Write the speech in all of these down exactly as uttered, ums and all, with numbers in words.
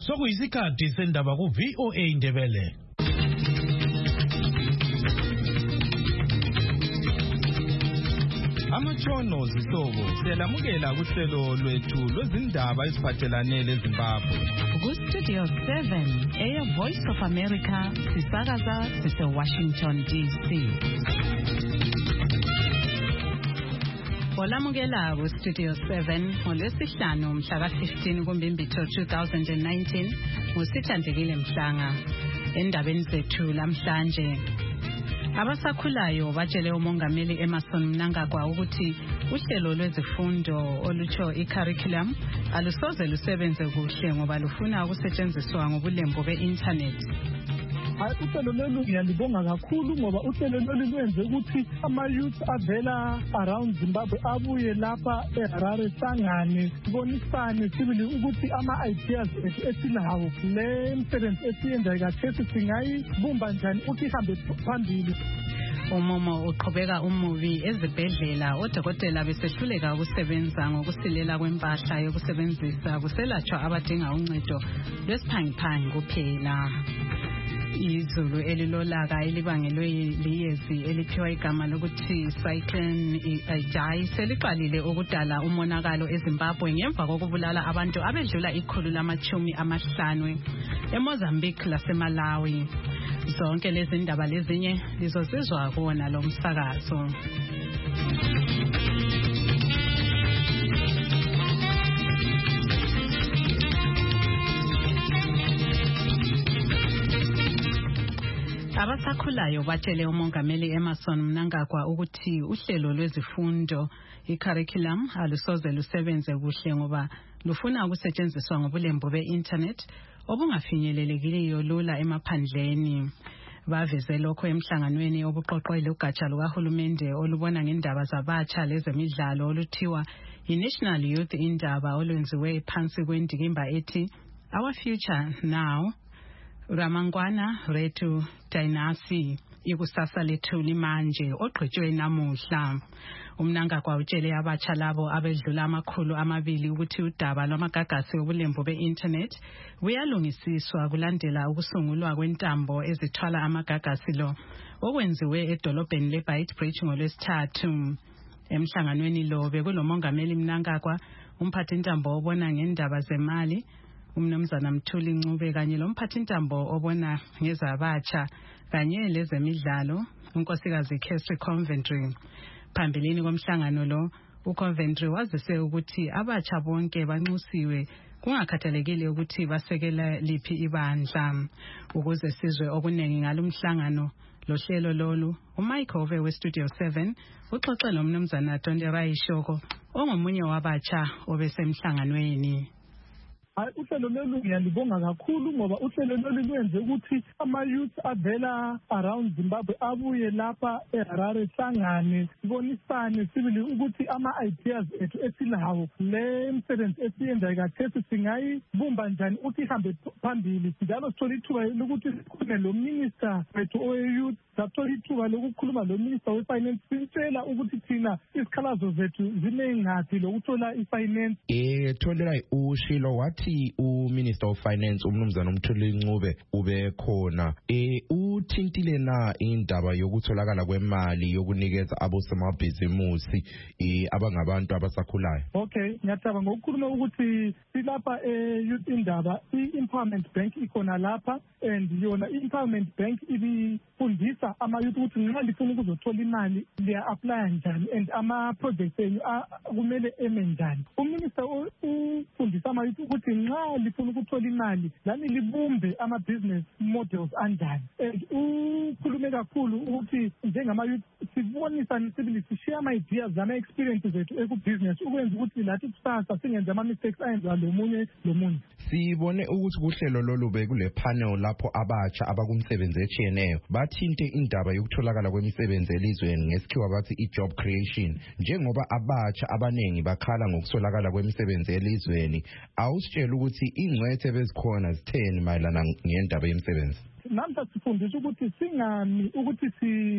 Sokuyisikhathi sendaba ku V O A Indebele. Amatshono zihlobo siyalamukela kuhlelo lwethu lwezindaba eziphathelane leZimbabwe. Ku Studio seven, Air Voice of America, sisakaza sise Washington D C. Olamukela ku Studio seven ngolwesihlanu mhla ka fifteen kuMbimbithi two thousand nineteen ngusithandekile Mhlanga. Endabeni zethu lamhlanje, abasakhulayo batshele umongameli Emmerson Mnangagwa ukuthi uhlelo lwezifundo olutsho i-curriculum alusoze lusebenze kuhle ngoba lufuna ukusetshenziswa ngobulembu be-internet. Uhlelo lolu ngiyalibonga kakhulu ngoba uhlelo lolu lwenze ukuthi ama-youth avela around Zimbabwe abuye lapha eHarare sangane sibonisane sibili ukuthi ama-ideas ethu esilawo le msebenzi esiyenzayo kathesi singayibumba njani ukuthi ihambe phambili. Umomo uqhubeka umubi ezibhedlela, odokotela besehluleka ukusebenza ngokusilela kwempahla yokusebenzisa kuselatshwa abadinga uncedo lwesiphangiphangi kuphela. Izulu elilolaka elibangelwe liyezi eliphiwa igama lokuthi Cyclone Idai seliqalile ukudala umonakalo eZimbabwe ngemva kokubulala abantu abedlula ikhulu lamachumi amahlanu eMozambique laseMalawi. Zonke lezi ndaba lezinye lizozizwa kuwona lo msakazo. Abasakhulayo batshele umongameli Emmerson Mnangagwa ukuthi uhlelo lwezifundo i-curriculum alusoze lusebenze kuhle ngoba lufuna ukusetshenziswa ngobulembu be-internet obungafinyelelekileyo lula emaphandleni. Baveze lokho emhlanganweni obuqoqwele ugatsha lukahulumende olubona ngendaba zabatsha lezemidlalo oluthiwa i-National Youth Indaba olwenziwe phansi kwendikimba ethi Our Future Now, Ramangwana Retu Dynasty, ikusasa lethu limanje ogqitshwe namuhla. Umnangagwa utshele abatsha labo abedlula amakhulu amabili ukuthi udaba lwamagagasi obulembu be-internet buyalungisiswa kulandela ukusungulwa kwentambo ezithwala amagagasi lo okwenziwe edolobheni leBeitbridge ngolwesithathu. Emhlanganweni lo bekulomongameli Mnangagwa, umphathintambo obona ngendaba zemali uMnumzana Mthuli Ncube kanye lomphathintambo obona ngezabatsha kanye lezemidlalo unkosikazi Casey Coventry. Phambilini komhlangano lo, uCoventry wazise ukuthi abatsha bonke banxusiwe kungakhathalekile ukuthi basekela liphi ibandla. Ukuze sizwe okunengi ngalomhlangano lohlelo lolu, uMike Hove weStudio seven uxoxe loMnumzana Tondera Ishoko ongomunye wabatsha obesemhlanganweni. Uhlelo lolu ngiyalibonga kakhulu ngoba uhlelo lolu lwenze ukuthi ama-youth avela around Zimbabwe abuye lapha eHarare sangane sibonisane sibili ukuthi ama-ideas ethu esilawo le msebenzi esiyenzayo kathesi singayibumba njani ukuthi ihambe phambili. Njalo sithola ithuba lokuthi sikhulume lo minister wethu owe-youth, sathola ithuba lokukhuluma lo minister we-finance sintshela ukuthi thina isikhalazo zethu zinengaphi lokuthola i-finance. Eh Tholera ushilo wathi uMinister of Finance uMnumzana Mthuli Ncube ube khona eh uthintile na indaba yokutholakala kwemali yokunikeza abosamabhizimusi eh abangabantu abasakhulayo. Okay, ngiyathaba ngokukhuluma ukuthi silapha e-youth indaba i-Empowerment Bank ikhona lapha, and yona i-Empowerment Bank ibifundisa ama-youth ukuthi nxa lifuna ukuzothola imali liya-apply njani and ama-projects enu kumele eme njani. Uminister ufundisa ama-youth ukuthi nxa lifuna ukuthola imali lani libumbe ama-business models anjani. And ukhulume kakhulu ukuthi njengama-youth sibonisane sibili sishare ama-ideas zama-experiences zethu ekubusiness ukwenza ukuthi lathi kusasa singenze ama-mistakes ayenziwa lomunye lomunye. Sibone ukuthi kuhlelo lolu bekule panel lapho abatsha abakumsebenzi etshiyeneyo bathinte indaba yokutholakala kwemisebenzi elizweni ngesikhiwa bathi i-job creation. Njengoba abatsha abanengi bakhala ngokuswelakala kwemisebenzi elizweni, awusitshela ukuthi ingcwethe bezikhona zitheni mayelana ngendaba yemisebenzi? Namhla sifundisa ukuthi singami ukuthi si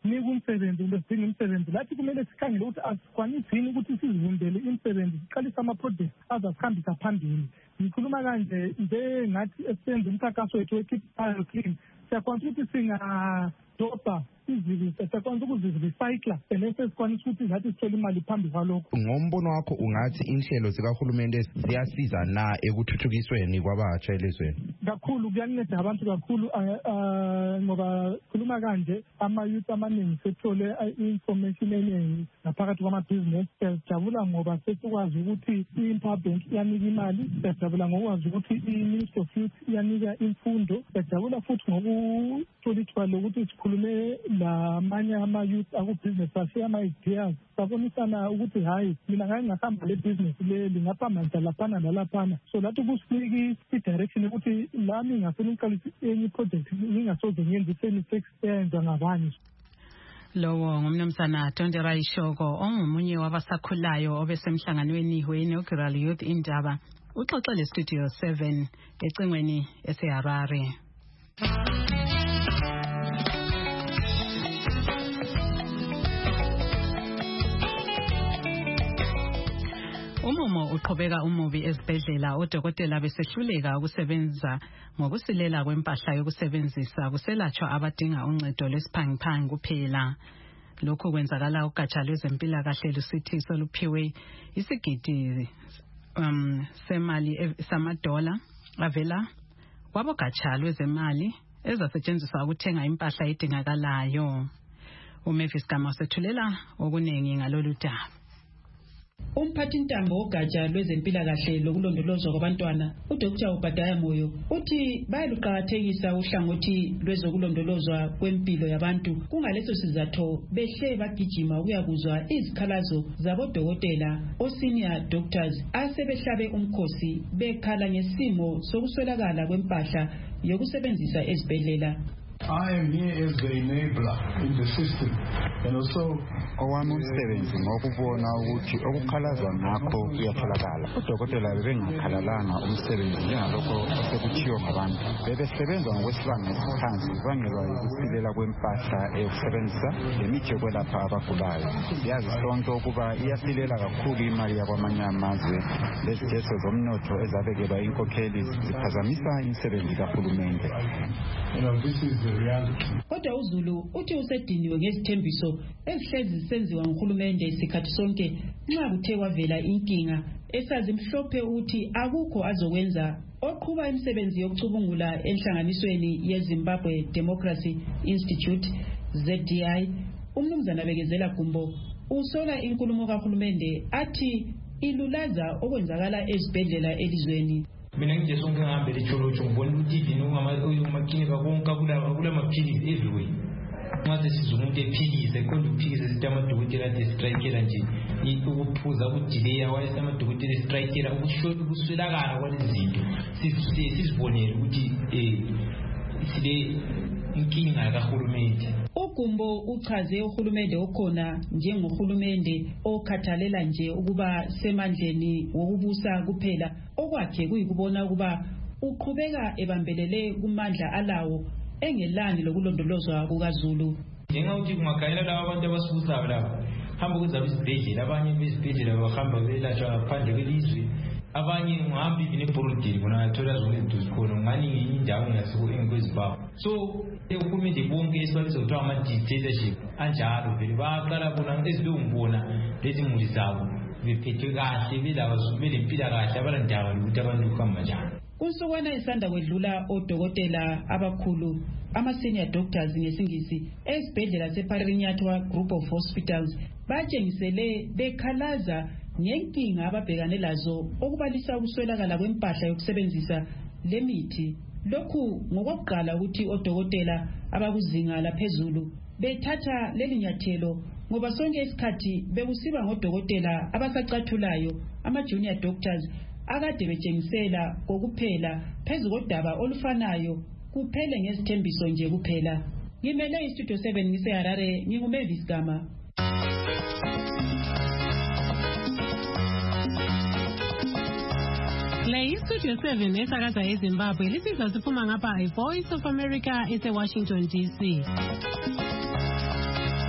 sinika umsebenzi kumbe sidinga imisebenzi lathi kumele sikhangele ukuthi asikwanisi yini ukuthi sizivundele imisebenzi siqalise ama-project azasihambisa phambili. Ngikhuluma kanje njengathi esenza umkhankaso wethu we-Keep Fire Clean siyakwanisa ukuthi singadobha izibi siyakwanisa ukuzirecycla bese sikwanisa ukuthi zathi sithole imali phambi kwalokho. Ngombono wakho ungathi inhlelo zikahulumende ziyasiza na ekuthuthukisweni kwabatsha elizweni? Kakhulu kuyanceda abantu kakhulu ngoba khuluma kanje ama-youth amaningi sethole i-information eningi ngaphakathi kwamabhizinesi. Siyajabula ngoba sesikwazi ukuthi i-Empower Bank iyanika imali, siyajabula ngokwazi ukuthi i-Ministry of Youth iyanika imfundo, siyajabula futhi ngokuthola ithuba lokuthi sikhulume lamanye ama-youth akubhizinesi ashiya ama-ideas sabonisana ukuthi hayi mina ngake ngahamba le bhizinesi le lingaphambanisa laphana nalaphana. So lathi kusinika i-direction ukuthi lami ngafuna ukuqalisa enye i-project ngingasoze ngenze i-mistakes eyenziwa ngabanye. Lowo ngumnumzana Tondera Ishoko ongumunye wabasakhulayo obesemhlanganweni we-Inaugural Youth Indaba uxoxele Studio seven ecingweni eseHarare. Umumo uqhubeka umubi ezibhedlela odokotela besehluleka ukusebenza ngokusilela kwempahla yokusebenzisa kuselatshwa abadinga uncedo lwesiphangiphangi kuphela. Lokhu kwenzakala ugatsha lwezempilakahle lusithi soluphiwe isigidi um, semali samadola avela kwabogatsha lwezemali ezasetshenziswa ukuthenga impahla edingakalayo. uMavis Gama sethulela okunengi ngalolu daba. Umphathintambo wogatsha lwezempilakahle lokulondolozwa kwabantwana uDr Obadiah Moyo uthi bayaluqakathekisa uhlangothi lwezokulondolozwa kwempilo yabantu. Kungaleso sizatho behle bagijima ukuyakuzwa izikhalazo zabodokotela o-senior doctors asebehlabe umkhosi bekhala ngesimo sokuswelakala kwempahla yokusebenzisa ezibhedlela. I am here as the enabler in the system and also owami umsebenzi ngokubona ukuthi okukhalaza ngakho kuyatholakala. Udokotela bebengakhalalanga umsebenzi njengalokho osekuthiwa ngabantu. Bebesebenza ngokwesibanga esiphansi kubangelwa yikusilela kwempahla eyokusebenzisa lemithi yokwelapha abagulayo. Yazi sonke ukuba iyasilela kakhulu imali yakwamanye amazwe leziteso zomnotho ezabekelwa inkokheli ziphazamisa imisebenzi kahulumende. You know, this is the reality. Kodwa uZulu uthi usediniwe ngezithembiso ezihlezi zisenziwa nguhulumende isikhathi sonke nxa kuthe kwavela inkinga esazi mhlophe ukuthi akukho azokwenza. Oqhuba imisebenzi yokucubungula enhlanganisweni yeZimbabwe Democracy Institute Z D I umnumzana Bekezela Gumbo usola inkulumo kahulumende athi ilulaza okwenzakala ezibhedlela elizweni. Mina nje sonke ngihambe lecholocho ngibona ukuthi T V nomamaklinika konke kula kula maphilisi everywhere. Ngaze sizumuntu ephilise konke uphilise sithi amadokotela athi strikeela nje ukuphuza ukudelay wayese amadokotela strikeela ukushola ukuswelakala kwalezinto sizibonele ukuthi eh sile inkinga kahulumende. Ugumbo uchaze uhulumende okhona njengohulumende okhathalela nje ukuba semandleni wokubusa kuphela okwakhe kuyikubona ukuba uqhubeka ebambelele kumandla alawo engelani lokulondolozwa kukaZulu. Njengokuthi kungakhayela laba abantu abasibusayo laba hamba kuzaba isibhedlela abanye bezibhedlela bahamba belashwa ngaphandle kwelizwe abanye ngihamba ivini eBurundi bona thola zonke izinto zikhona ngani ngenye indawo ngasiko enkwezibawo. So uhulumende bonke esibaliso kuthiwa ama-dictatorship anjalo vele baqala bona ezilungibona lezi muli zabo bephethwe kahle belempilakahle abalandaba lokuthi abantu kuhamba njani. Kunsukwana isanda kwedlula odokotela abakhulu ama-senior doctors ngesingisi esibhedlela seParinyatwa Group of Hospitals batshengisele bekhalaza ngenkinga ababhekane lazo okubalisa ukuswelakala kwempahla yokusebenzisa lemithi. Lokhu ngokokuqala ukuthi odokotela abakuzinga laphezulu bethatha leli nyathelo ngoba sonke isikhathi bekusiba ngodokotela abasacathulayo ama-junior doctors akade betshengisela kokuphela phezu kodaba olufanayo kuphele ngezithembiso nje kuphela. Ngimele iStudio seven ngiseHarare nginguMavis Gama. Le Studio seven esakaza eZimbabwe lisiza siphuma ngapha iVoice of America ese Washington D C.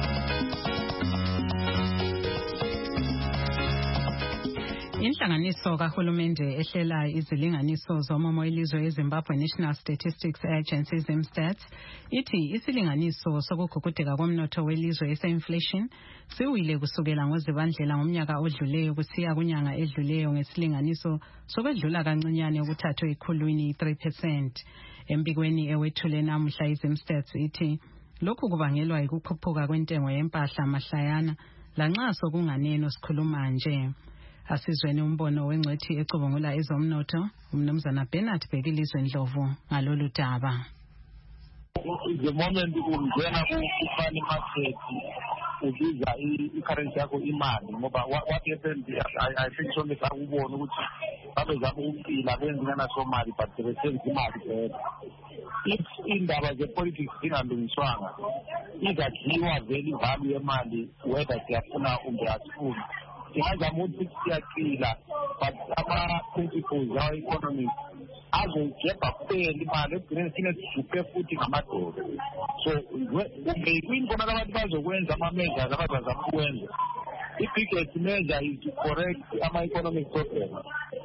Inhlanganiso kahulumende ehlela izilinganiso zomomo elizwe eZimbabwe National Statistics Agency ZimStats ithi isilinganiso sokugugudeka komnotho welizwe ese-inflation siwile kusukela ngozibandlela ngomnyaka odluleyo kusiya kunyanga edluleyo ngesilinganiso sokwedlula kancinyane ukuthathwe ekhulwini three percent. Embikweni ewethule namuhla iZimStats ithi lokhu kubangelwa yikukhuphuka kwentengo yempahla mahlayana lanxa sokunganeno sikhuluma nje. Asizweni umbono wengcwethi ecubungula ezomnotho umnumzana Bernard Bhekilizwe Ndlovu ngalolu daba. The moment ungena ku-money market ubiza i-currency yakho imali ngoba what happened I, I think so ngisakubona ukuthi babezama ukuphila benzingana somali but sebesebenzisa imali phela. If indaba ze-politics zingalungiswanga izadliwa vele ivalue yemali whether siyafuna kumbe asifuni. Singazama ukuthi siyaphila but ama-principles awa-economics azogebha kuphela imali ekugcineni sine sijuphe futhi ngamadoda. So kumbe kuyinkhona abantu bazokwenza ama-measures abazazama ukwenza. I-biggest measure is to correct ama-economic problems.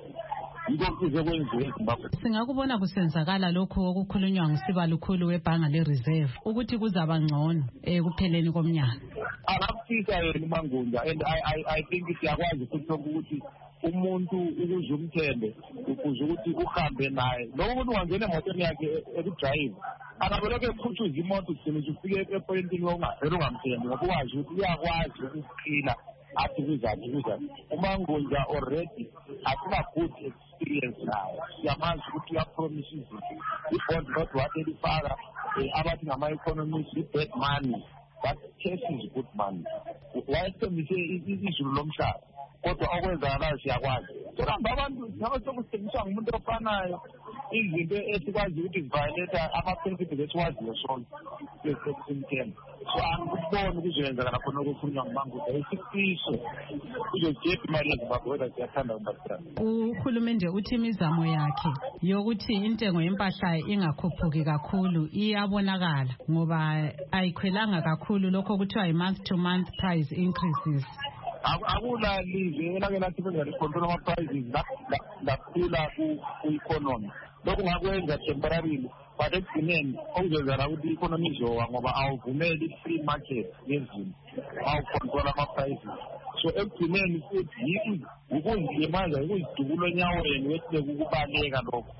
Singakubona kusenzakala lokho okukhulunywa ngusiba lukhulu webhanga le-reserve ukuthi kuzaba ngcono ekupheleni komnyaka. Angakufisa yena uMangunda and I, I, I think siyakwazi futhi ukuthi umuntu ukuze umthembe ukuze ukuthi uhambe naye lokho umuntu wangena emotweni yakhe ekudrayive akabelokho ephuthuza imoto ugcine ufike epointini yokungavele ungamthembi ngoba ukwazi ukuthi uyakwazi ukuphila athi kuzaphi kuzaphi. uMangunda already asina good experience naye siyamazi ukuthi uyapromise izinto i-bond not what elifaka abathi ngama-economists i-bad money but cash is good money. Wayethembise izulu lomhlaba kodwa okwenzakalayo siyakwazi sohamba abantu ngabe sokusebenziswa ngumuntu ofanayo izinto esikwazi ukuthi ziviolate ama-principles esiwaziyo sonke sesimthemba. So angikuboni kuzoyenzakala khona okukhulunywa nguMangunda isifiso kuzojepa imali yeZimbabwe whether siyathanda kumbathanda. Uhulumende uthi imizamo yakhe yokuthi intengo yempahla ingakhuphuki kakhulu iyabonakala ngoba ayikhwelanga kakhulu lokho kuthiwa yi-month to month price increases. Akula lizwe elake lathi benza licontrol ama-prices lakhula ku-economy. Lokhu ngakwenza temporarily but ekugcineni okuzenzana ukuthi i-economy izowa ngoba awuvumeli i-free market yezinto awucontrol ama-prices. So ekugcineni futhi ukuzilimaza ukuzidubula enyaweni wehluleka ukubaleka lokho.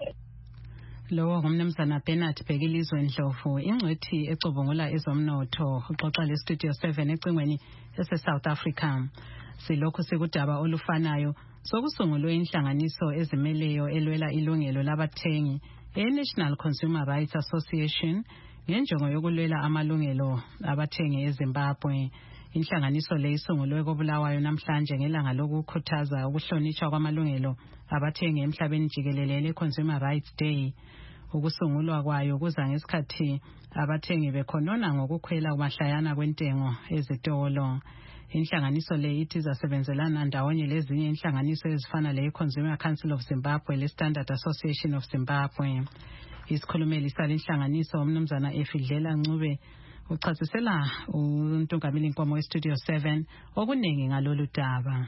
Lowo ngumnumzana Bernard Bhekilizwe Ndlovu ingcwethi ecubungula ezomnotho uxoxa le Studio seven ecingweni ese-South Africa. Silokhu sikudaba olufanayo sokusungulwe inhlanganiso ezimeleyo elwela ilungelo labathengi e-National Consumer Rights Association ngenjongo yokulwela amalungelo abathengi eZimbabwe. Inhlanganiso le isungulwe koBulawayo namhlanje ngelanga lokukhuthaza ukuhlonishwa kwamalungelo abathengi emhlabeni jikelele le-Consumer Rights Day. Ukusungulwa kwayo kuza ngesikhathi abathengi bekhonona ngokukhwela mahlayana kwentengo ezitolo. Inhlanganiso le ithi izasebenzelana ndawonye lezinye inhlanganiso ezifana le-Consumer Council of Zimbabwe le-Standard Association of Zimbabwe. Isikhulumeli salenhlanganiso umnumzana Efidlela Ncube uchasisela uNtungameli Nkomo we-Studio seven okuningi ngalolu daba.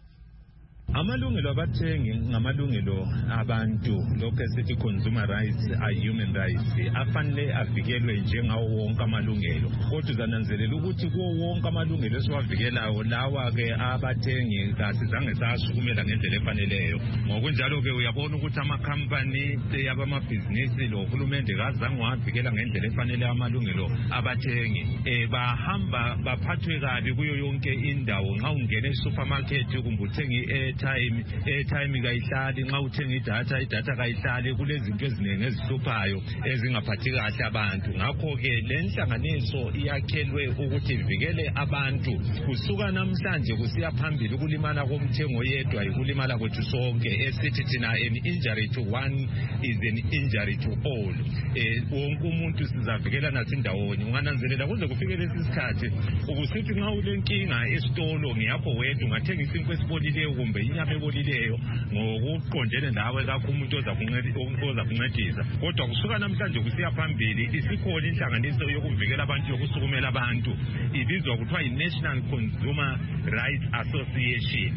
Amalungelo abathengi ngamalungelo abantu lokho esithi consumer rights are human rights afanele avikelwe njengawo wonke amalungelo kodwa uzananzelela ukuthi kuwo wonke amalungelo esiwavikelayo lawa ke abathengi kasizange sasukumela ngendlela efaneleyo ngokunjalo ke uyabona ukuthi amakhampani yabamabhizinisi lo hulumende kazange wavikela ngendlela efanele amalungelo abathengi eh bahamba baphathwe kabi kuyo yonke indawo nxa ungena e-supermarket kumbe uthengi time airtime kayihlali nxa uthenga idatha idatha kayihlali kulezinto eziningi ezihluphayo ezingaphathi kahle abantu ngakho ke lenhlanganiso iyakhelwe ukuthi ivikele abantu kusuka namhlanje kusiya phambili ukulimala komthengo yedwa ikulimala kwethu sonke esithi thina an injury to one is an injury to all eh wonke umuntu sizavikela nathi ndawonye ungananzelela kuze kufike lesi sikhathi ukusithi nxa ulenkinga esitolo ngiyapho wedwa ungathenga isinkwe esibolileyo kumbe inyama ebolileyo ngokuqondene nawe kakhulu umuntu oza kuncedisa kodwa kusuka namhlanje kusiya phambili isikhona inhlanganiso yokuvikela abantu yokusukumela abantu ibizwa kuthiwa i-National Consumer Rights Association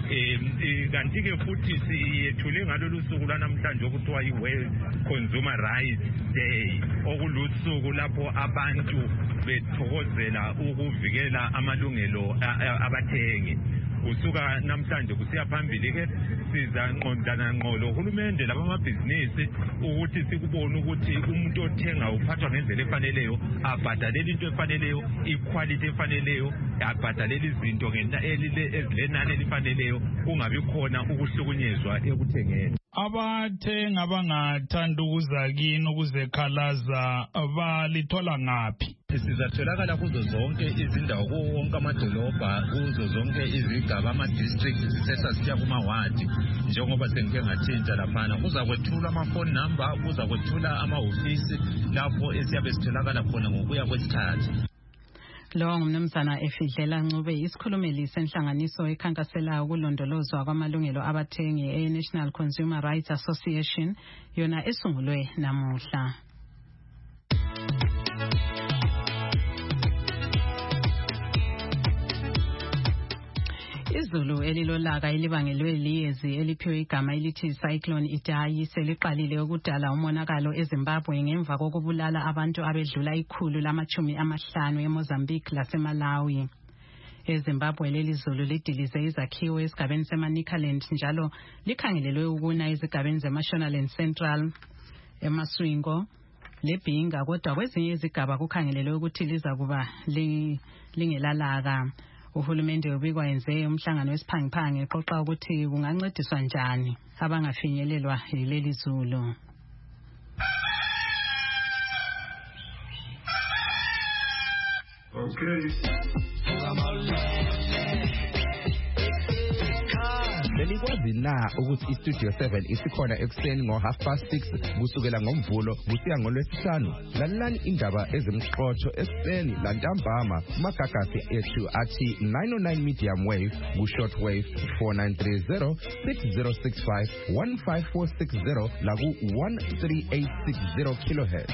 um kanti ke futhi siyethule ngalolu suku lanamhlanje okuthiwa i-World Consumer Rights Day, okulusuku lapho abantu bethokozela ukuvikela amalungelo abathengi. Kusuka namhlanje kusiya phambili ke sizanqondana ngqolo uhulumende labamabhizinisi ukuthi sikubone ukuthi umuntu othenga uphathwa ngendlela efaneleyo, abhadalela into efaneleyo, iquality efaneleyo, abhadalela izinto ezilenani elifaneleyo, kungabi khona ukuhlukunyezwa ekuthengeni. Abathenga abangathanda ukuza kini ukuzekhalaza balithola ngaphi? Sizatholakala kuzo zonke izindawo, kuwo wonke amadolobha, kuzo zonke izigaba, ama-district, sisesa siya kumawadi. Njengoba sengike ngathinta laphana, kuza kwethula ama-phone number, kuza kwethula amahhovisi lapho esiyabe sitholakala khona ngokuya kwesikhathi. Lo ngumnumzana Efidlela Ncube, isikhulumeli senhlanganiso ekhankasela ukulondolozwa kwamalungelo abathengi e-National Consumer Rights Association, yona esungulwe namuhla. Izulu elilolaka elibangelwe liyezi eliphiwe igama elithi Cyclone Idai seliqalile ukudala umonakalo eZimbabwe ngemva kokubulala abantu abedlula ikhulu lamachumi amahlanu eMozambique laseMalawi. EZimbabwe leli zulu lidilize izakhiwo esigabeni seManicaland njalo likhangelelwe ukuna ezigabeni zeMashonaland Central, eMaswingo leBhinga, kodwa kwezinye izigaba kukhangelelwe ukuthi lizakuba lingelalaka. Uhulumende ubikwa yenze umhlangano wesiphangiphangi eqoqa ukuthi kungancediswa njani abangafinyelelwa yileli zulu. Okay. Belikwazi na ukuthi iStudio seven isikhona ekuseni ngo half past six kusukela ngomvulo kusiya ngolwesihlanu. Lalelani indaba ezimxoxo ekuseni lantambama kumagagasi ethu athi nine oh nine medium wave ku short wave four nine three zero six zero six five one five four six zero la ku one three eight six zero kilohertz.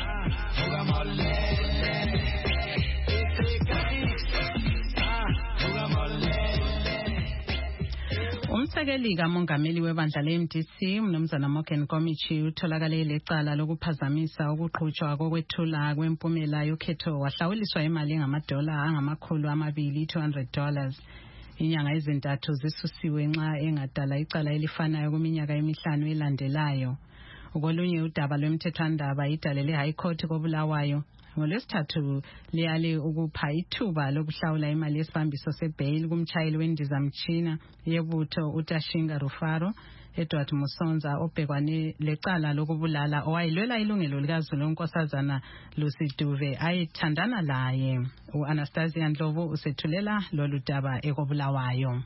Umsekeli kamongameli webandla le-M D C umnumzana Morgan Komichi utholakale lecala lokuphazamisa ukuqhutshwa kokwethula kwempumela yokhetho wahlawuliswa imali engamadola angamakhulu amabili two hundred dollars. Inyanga ezintathu zisusiwe nxa engadala icala elifanayo kuminyaka emihlanu elandelayo. Ukolunye udaba lwemthethwandaba idale le-High Court koBulawayo ngolwesithathu liyale ukupha ithuba lokuhlawula imali yesibambiso sebail kumtshayeli wendizamtshina yebutho uTashinga Rufaro Edward Musonza obhekwane lecala lokubulala owayilwela ilungelo likaZulu unkosazana Lucy Duve ayithandana laye. U-Anastasia Ndlovu usethulela lolu daba ekobulawayo.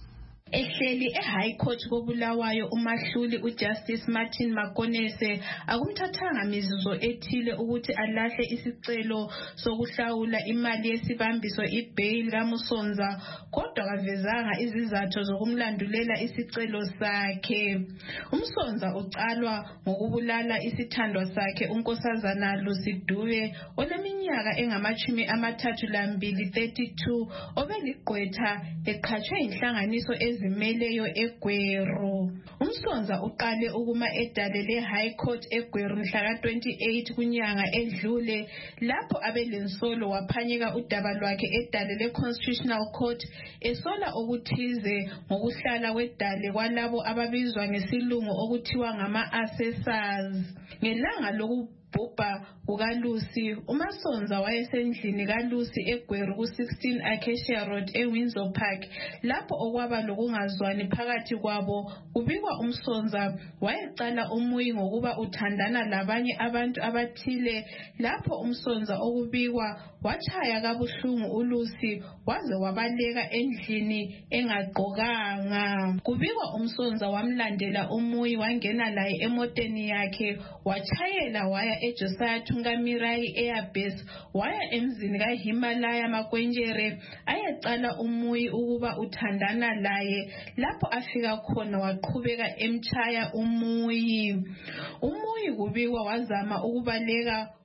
Ehleli eHigh Court koBulawayo umahluli uJustice Martin Makonese akumthathanga mizuzo ethile ukuthi alahle isicelo sokuhlawula imali yesibambiso ibail kaMusonza, kodwa kavezanga izizathu zokumlandulela isicelo sakhe. UMusonza ucalwa ngokubulala isithandwa sakhe unkosazana Lucy Dube oleminyaka engamachumi amathathu lambili thirty-two obeligqwetha eqhatshwe inhlanganiso ezimeleyo eGweru. UMsonza uqale ukuma edale le-High Court eGweru mhla twenty-eight kunyanga edlule lapho abelensolo waphanyeka udaba lwakhe edale le-Constitutional Court esola okuthize ngokuhlala kwedale kwalabo ababizwa ngesilungu okuthiwa ngama-assessors. Ngelanga loku Bhubha kukaLucy, uMasonza wayesendlini kaLucy eGweru ku sixteen Acacia Road eWindsor Park lapho okwaba lokungazwani phakathi kwabo. Kubikwa uMsonza wayecala umuyi ngokuba uthandana labanye abantu abathile lapho uMsonza okubikwa wachaya kabuhlungu uLucy waze wabaleka endlini engagqokanga. Kubikwa uMsonza wamlandela umuyi wangena laye emoteni yakhe wachayela waya eJosiah Thungamirai Airbase waya emzini kaHimalaya Makwenjere ayecala umuyi ukuba uthandana laye. Lapho afika khona waqhubeka emchaya umuyi. Umuyi kubikwa wazama ukubaleka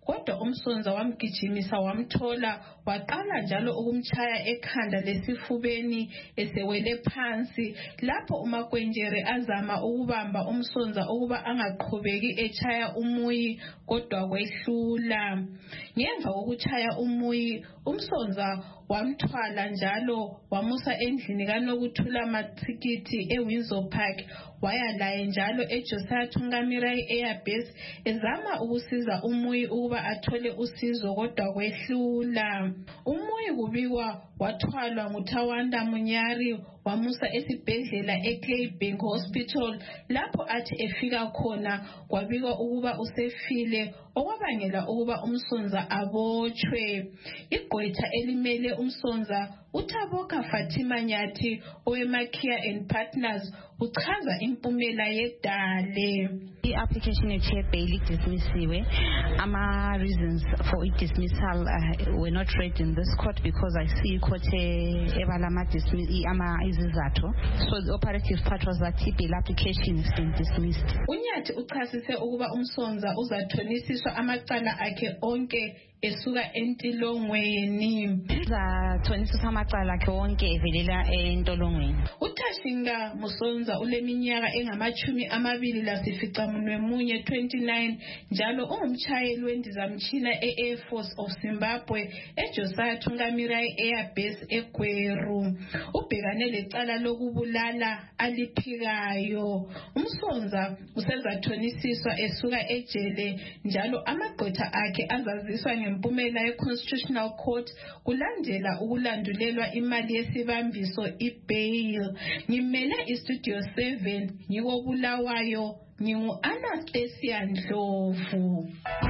kodwa umsonza wamgijimisa wamthola waqala njalo ukumchaya ekhanda lesifubeni esewele phansi. Lapho uMakwenjere azama ukubamba umsonza ukuba angaqhubeki echaya umuyi kodwa kwehlula. Ngemva kokuchaya umuyi umsonza wamthwala njalo wamusa endlini kaNokuthula Matsikiti eWindsor Park waya laye njalo eJosiah Thungamirai Air Base ezama ukusiza umuyi ukuba athole usizo kodwa kwehlula. Umuyi kubikwa wathwalwa nguThawanda Munyari wamusa esibhedlela eClaybank Hospital. Lapho athi efika khona kwabikwa ukuba usefile okwabangela ukuba umsonza abotshwe. Igqwetha elimele umsonza uThaboka Fatima Nyathi owemakia and Partners uchaza impumela yedale. I-application ethe bail dismissiwe. Ama reasons for its dismissal uh, were not read in this court because I see court ebalama dismiss ama izizathu. So the operative part was that bail application has been dismissed. Unyathi uchasise ukuba umsonza uzathonisiswa amacala akhe onke esuka entilongweni. Uzathonisiswa amacala akhe onke evelela entolongweni. uTashinga Musonza uleminyaka engamachumi amabili lasificamunwe munye twenty-nine njalo ungumshayeli wendizamtshina e-Air Force of Zimbabwe eJosiah Thungamirai Air Base eGweru. Ubhekane lecala lokubulala aliphikayo. Umsonza usezathonisiswa esuka ejele njalo amagqwetha akhe azaziswa ngempumela ye-Constitutional Court kulandela ukulandulelwa imali yesibambiso i-bail. Ngimele iStudio seven ngikobulawayo ngingu-Anastasia Ndlovu.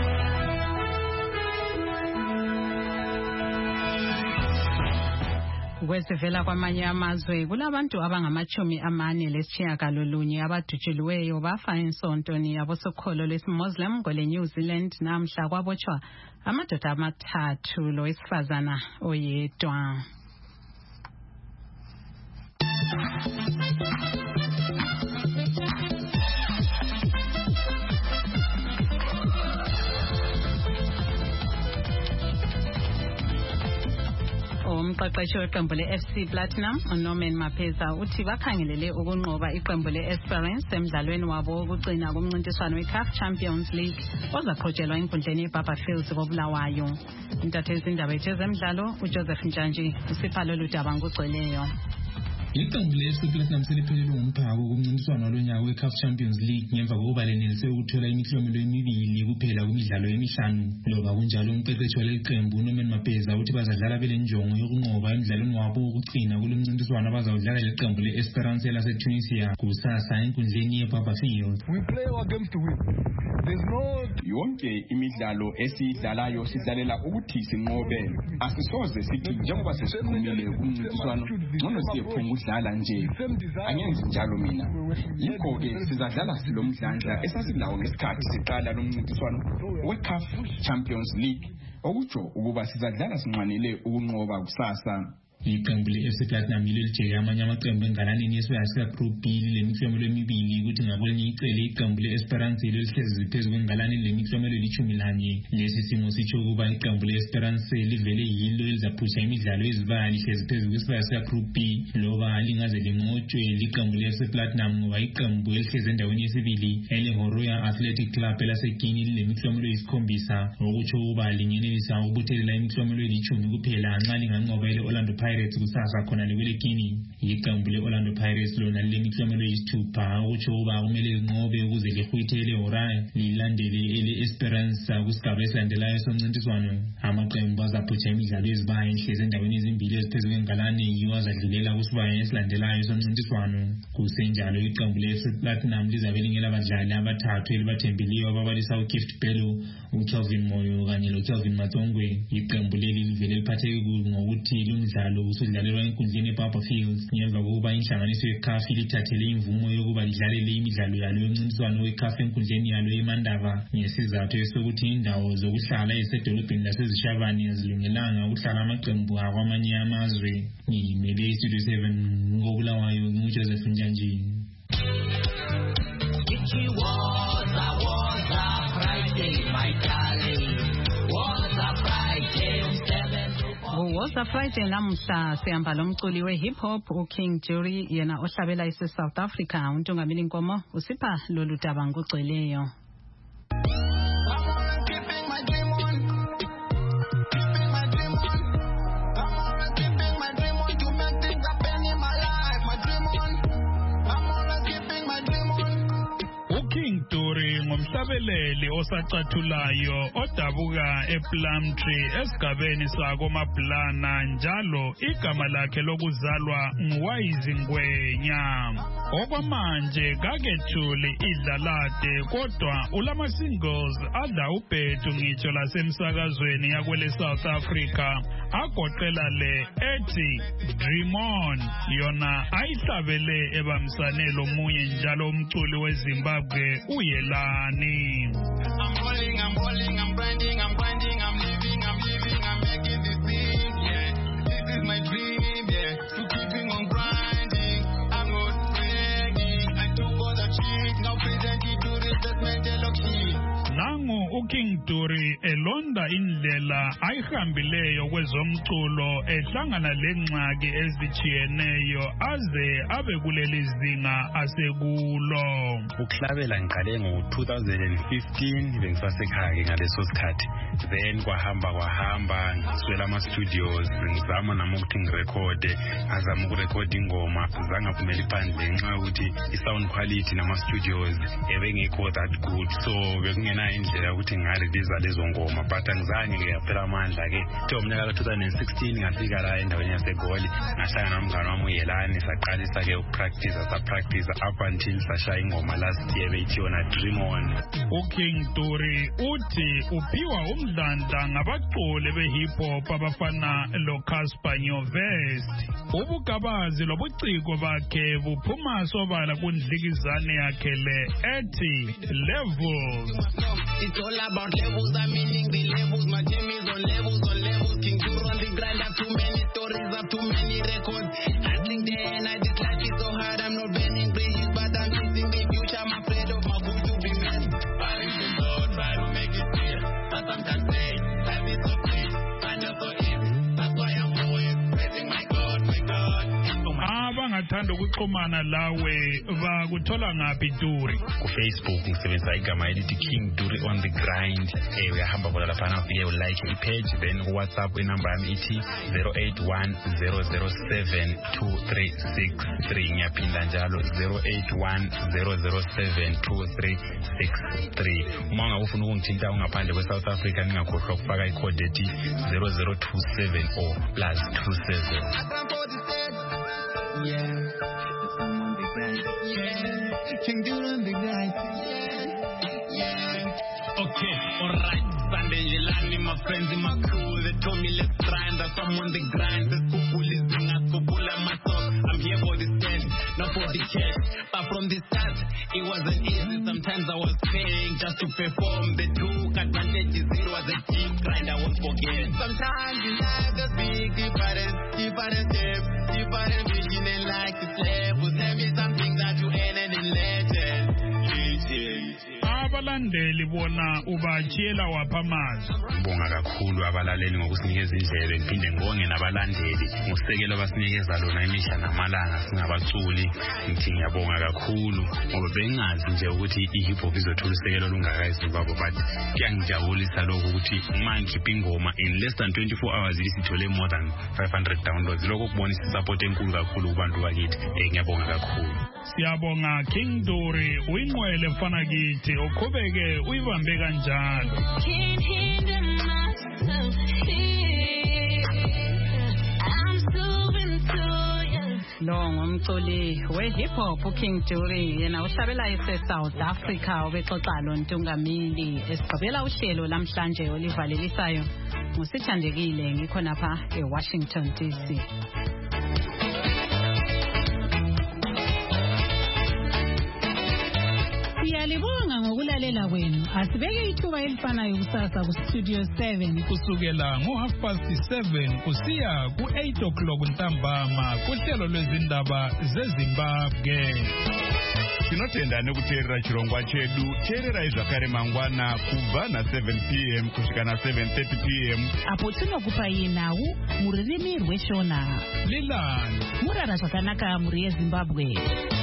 Kwesivela kwamanye amazwe kulabantu abangamachumi amane lesitshiyagalolunye abadutshuliweyo bafa ensontweni yabosokholo lwesimuslim kwele New Zealand namhla kwabotshwa amadoda amathathu lowesifazana oyedwa. Umqeqeshi weqembu le-F C Platinum uNorman Mapheza uthi bakhangelele ukunqoba iqembu le-Esperance emdlalweni wabo wokugcina kumncintiswano we-C A F Champions League ozaqhutshelwa enkundleni yeBarberfields koBulawayo. Intatheli zindaba ezemidlalo uJoseph Ntshanji usipha lolu daba ngokugcweleyo. Iqembu le-F C Platinum seliphelelwe ngumphako kumncintiswano lonyaka we-C A F Champions League ngemva kokuba lenelise ukuthola imiklomelo emibili kuphela kumidlalo emihlanu. Loba kunjalo umqeqeshi waleli qembu uNorman Mapheza uthi bazadlala belenjongo yokunqoba emidlalweni wabo wokugcina kulo mncintiswano abazawudlala leqembu le-Esperance laseTunisia kusasa enkundleni yeBarberfields. We play our games to win. There's no yonke imidlalo esiyidlalayo sidlalela ukuthi sinqobe. Asisoze sithi njengoba sesiphumile kumncintiswano ngcono siyephunga udlala nje. Angenzi njalo mina. Yikho ke sizadlala silomdlandla esasilawo ngesikhathi siqala lo mncintiswano we-C A F Champions League okutsho ukuba sizadlala sinqanele ukunqoba kusasa. Iqembu le-F C Platinum yilo lijeke amanye amaqembu engalaneni yesibaya Group B lemiklomelo emibili ukuthi ngakwelinye icele iqembu le-Esperance yilo lihlezi phezu kwengalani lemiklomelo elithumi nanye. Lesi simo sitsho ukuba iqembu le-Esperance livele yilo elizaphusha imidlalo ezibaya lihlezi phezu kwesibaya Group B loba lingaze linqotshwe liqembu le-F C Platinum ngoba iqembu elihlezi endaweni yesibili eleHoroya Athletic Club elaseGuinea lilemiklomelo eyisikhombisa okutsho ukuba lingenelisa ukubuthelela imiklomelo elithumi kuphela nxa linganqoba ile-Orlando Pirates kusasa khona likwele Guinea. Iqembu le-Orlando Pirates lona lilemiklomelo eyisithupha okutsho ukuba kumele linqobe ukuze lihwithe ile-Orion lilandele ele-Esperance kusigaba esilandelayo somncintiswano. Amaqembu azaphutsha imidlalo ezibaya enhlezi endaweni ezimbili eziphezu kwengalane yiwo azadlulela kusibaya esilandelayo somncintiswano. Kusenjalo iqembu le-F C Platinum lizabe lingelabadlali abathathu elibathembileyo ababalisa uGift Bello, uKelvin Moyo kanye loKelvin Matongwe. Iqembu leli livele liphatheke ngokuthi lumdlalo usudlalelwa enkundleni yeBarberfields ngemva kokuba inhlanganiso ye-C A F lithathele imvumo yokuba lidlalele imidlalo yalo yomncintiswano we-C A F enkundleni yalo eMandava ngesizathu esokuthi indawo zokuhlala ezisedolobheni lasezishabani azilungelanga ukuhlala amaqembu akwamanye amazwe. Ngimele iStudio seven ngobulawayo nguJoseph Ntshanji. Friday, my darling. Woza Friday namhla sihamba lomculi we-hip hop uKing Jury yena ohlabela ise-South Africa. uNtungamili Nkomo usipha lolu daba ngokugcweleyo. Ngumhlabeleli osacathulayo odabuka ePlumtree esigabeni sako Mablana njalo igama lakhe lokuzalwa nguWayizingwenya. Okwamanje kakethuli idlalade kodwa ulama singles adla ubhedu ngitsho lasemsakazweni yakwele South Africa agoqela le ethi Dream On yona ayihlabele ebamsanelo munye njalo umculi weZimbabwe uYelani. I'm falling, I'm falling, I'm grinding, I'm grinding, I'm living, I'm living, I'm making this thing, yeah. This is my dream, yeah. To keeping on grinding, I'm not begging. I took all the cheat, now present it to this mental of Nangu uKing Jury elonda indlela ayihambileyo kwezomculo ehlangana lengxaki ezijiyeneyo aze abe kuleli zinga asekulo. Ukuhlabela ngiqale ngo two thousand fifteen bengisasekhaya ngaleso sikhathi. Then kwahamba kwahamba ngiswela ama studios ngizama nami ukuthi ngirekhode azama ukurekhode ingoma zangaphumeli phandle ngenxa ukuthi i-sound quality nama studios ebengekho that good, so bekungena indlela ukuthi ngarelease lezo ngoma but angizange ngiyaphela amandla ke to umnyaka ka two thousand sixteen ngafika la endaweni yaseGoli ngahlangana nomngane wami uYelani saqalisa ke ukupractice sa practice up until sashaya ingoma last year beyithi yona Dream On. uKing Jury uthi uphiwa umdlandla ngabaculi be-hip hop abafana loCasper Nyovest. Ubugabazi lobuciko bakhe buphuma sobala kundlikizane yakhe le ethi Levels. It's all about levels, I'm meaning the levels. My team is on levels, on levels. King Jury on the grind, have too many stories, have too many records. Hustling day and night, this life is so hard. I'm not bending bridges, but I'm missing the future. I'm afraid of my book to be made. I really don't try to make it clear, but sometimes say life is so clear, find out so easy. That's why I'm always praising my God, my God. Abangathanda ukuxhumana lawe bakuthola ngaphi Jury? Ku Facebook ngisebenzisa igama elithi King Jury on the grind. Eh uyahamba bona lapha ufike ulike i-page, then ku WhatsApp inamba yami ithi zero eight one zero zero seven two three six three. Ngiyaphinda njalo zero eight one zero zero seven two three six three. Uma ungafuna ukungithinta ungaphandle kwe South Africa ningakhohlwa ukufaka i-code ethi zero zero two seven or plus two seven. Yeah, I'm on the grind. Yeah, King Jury on the grind. Yeah, yeah. Okay, alright. Sunday, Yelani, my friends in my crew, they told me let's grind. That I'm on the grind. The school is doing a school and myself. I'm here for the stand, not for the cash. But from the start, it wasn't easy. Sometimes I was paying just to perform. The took advantages. It was a deep grind. I won't forget. Sometimes you have the big difference, different steps, different vision and like to slap. Will tell me something that you ain't any legend. Abalandeli bona ubajela waphamazi. Ngibonga kakhulu abalaleli ngokusinikeza indlela, ngiphinde ngibonge nabalandeli ngokusekela abasinikeza lona imihla namalanga singabaculi. Ngithi ngiyabonga kakhulu ngoba bengazi nje ukuthi i-hip hop izothola usekelo olungakayiZimbabwe, but kuyangijabulisa lokho ukuthi manje ingoma in less than twenty-four hours isithole more than five hundred downloads. Lokho kubonisa support enkulu kakhulu kubantu bakithi. Ngiyabonga kakhulu. Siyabonga King Jury, uyingqwele mfana kithi uqhubeke uyibambe kanjalo. Lo ngumculi we-hip hop uKing Jury yena uhlabela ise-South Africa ubexoxa lo Ntungamili esigqibela uhlelo lamhlanje olivalelisayo ngusithandekile ngikhona pha eWashington D C. Siyalibonga ngokulalela kwenu. Asibeke ithuba elifanayo kusasa ku Studio seven kusukela ngo half past seven kusiya ku eight o'clock ntambama kuhlelo lwezindaba zeZimbabwe. tinotenda nekuteerera chirongwa chedu. Teererai zvakare mangwana kubva na-seven p m kusvika na-seven thirty p m apo tinokupai nhau mururimi rweshona. Lilani murara zvakanaka muri yeZimbabwe.